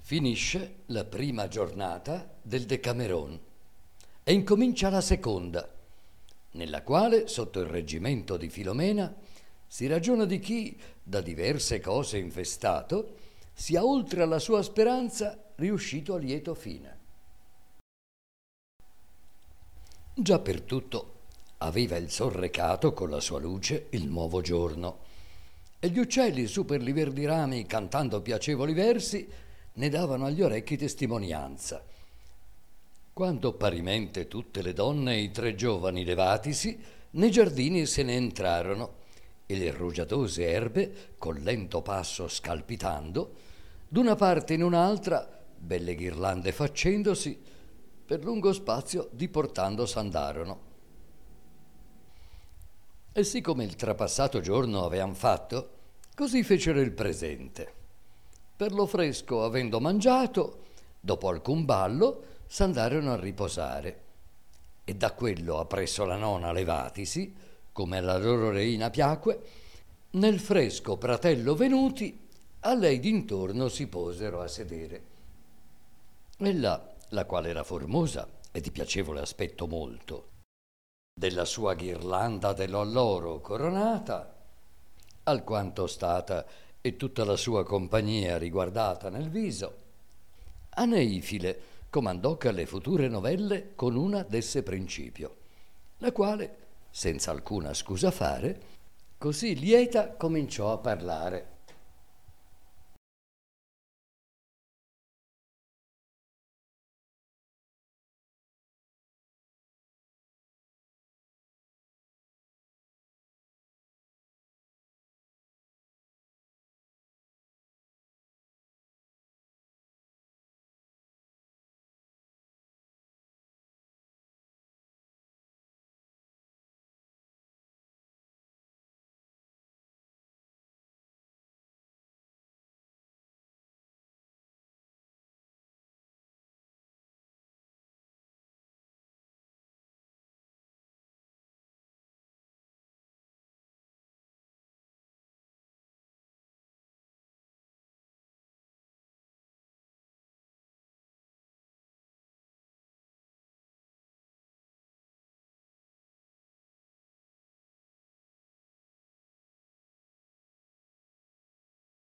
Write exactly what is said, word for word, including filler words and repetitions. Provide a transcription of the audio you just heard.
Finisce la prima giornata del Decameron e incomincia la seconda, nella quale, sotto il reggimento di Filomena, si ragiona di chi, da diverse cose infestato, sia oltre alla sua speranza riuscito a lieto fine. Già per tutto aveva il sol recato con la sua luce il nuovo giorno, e gli uccelli su per li verdi rami, cantando piacevoli versi, ne davano agli orecchi testimonianza. Quando parimente tutte le donne e i tre giovani levatisi nei giardini se ne entrarono, e le rugiadose erbe, col lento passo scalpitando, d'una parte in un'altra, belle ghirlande faccendosi, per lungo spazio diportando s'andarono. E siccome il trapassato giorno avean fatto, così fecero il presente. Per lo fresco, avendo mangiato, dopo alcun ballo, s'andarono a riposare. E da quello appresso la nona levatisi, come alla loro reina piacque, nel fresco pratello venuti, a lei d'intorno si posero a sedere. Ella, la quale era formosa e di piacevole aspetto molto, della sua ghirlanda dell'alloro coronata, alquanto stata e tutta la sua compagnia riguardata nel viso, a Neifile comandò che alle future novelle con una desse principio, la quale, senza alcuna scusa fare, così lieta cominciò a parlare.